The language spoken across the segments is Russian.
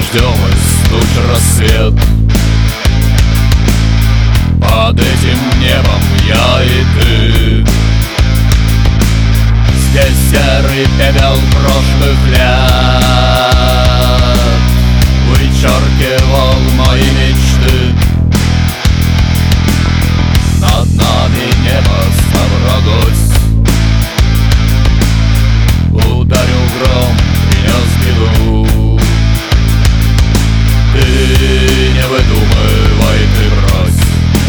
дождем из туч рассвет. Под этим небом я и ты. Здесь серый пепел прошлых лет вычеркивал мои мечты. Над нами небо собралось. Ударил гром, принес беду. Ты не выдумывай, ты брось.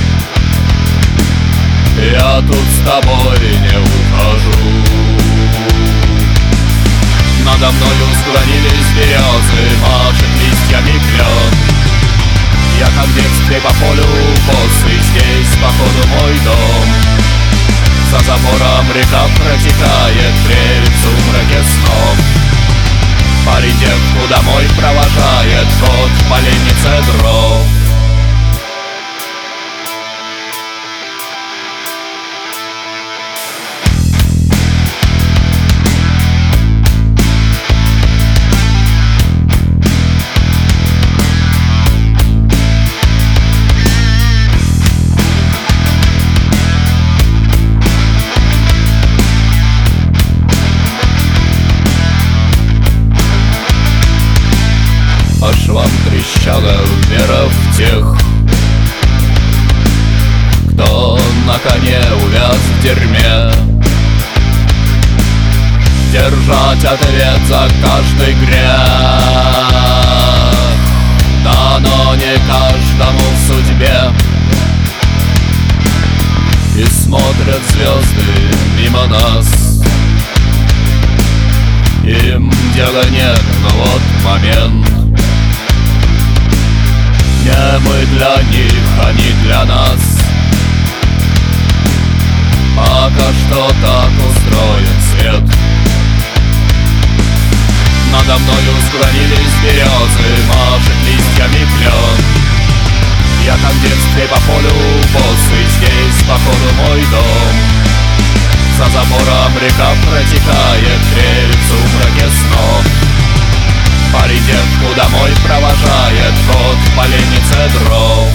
Я тут с тобой не ухожу. Надо мною склонились березы, машет листьями клен. Я как в детстве по полю босый, здесь походу мой дом. За забором река протекает, прель в сумраке снов. Парень девку домой провожает, ход в поленнице дров. По швам трещала вера в тех, кто на коне увяз в дерьме. Держать ответ за каждый грех дано не каждому в судьбе. И смотрят звезды мимо нас. Им дела нет, но вот момент. Не мы для них, они для нас. Пока что так устроен свет. Надо мною склонились березы, машет листьями клен. Я как в детстве по полю босый, здесь походу мой дом. За забором река протекает, трель в сумраке снов. Парень девку домой провожает, ход в поленнице дров.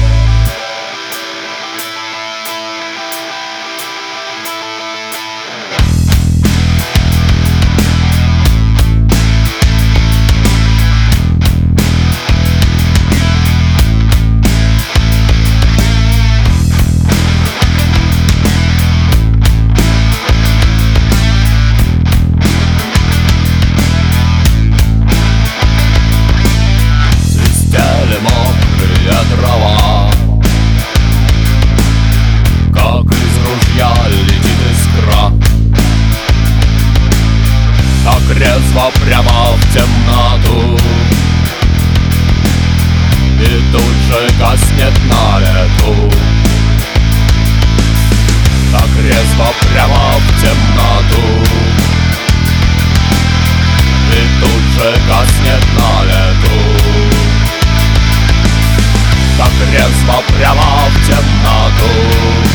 Мокрая трава, как из ружья летит искра. Так резво прямо в темноту, и тут же гаснет на лету. Так резво прямо в темноту, и тут же гаснет на лету. Так резво прямо в темноту.